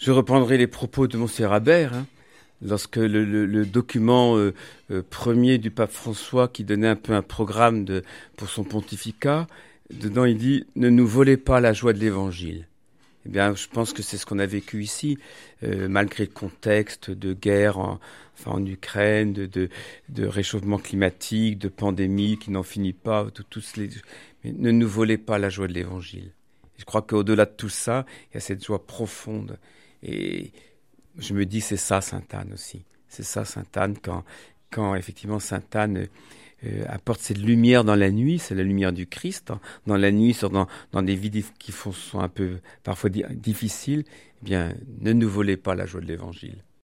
Je reprendrai les propos de Monseigneur Habert, lorsque le document premier du pape François, qui donnait un peu un programme pour son pontificat, dedans il dit « Ne nous volez pas la joie de l'Évangile ». Eh bien, je pense que c'est ce qu'on a vécu ici, malgré le contexte de guerre en Ukraine, de réchauffement climatique, de pandémie qui n'en finit pas. Mais ne nous volez pas la joie de l'Évangile. Je crois qu'au-delà de tout ça, il y a cette joie profonde. Et je me dis, c'est ça Sainte Anne aussi. C'est ça Sainte Anne quand effectivement Sainte Anne apporte cette lumière dans la nuit, c'est la lumière du Christ, dans la nuit, dans des vies qui sont un peu parfois difficiles. Eh bien, ne nous volez pas la joie de l'Évangile.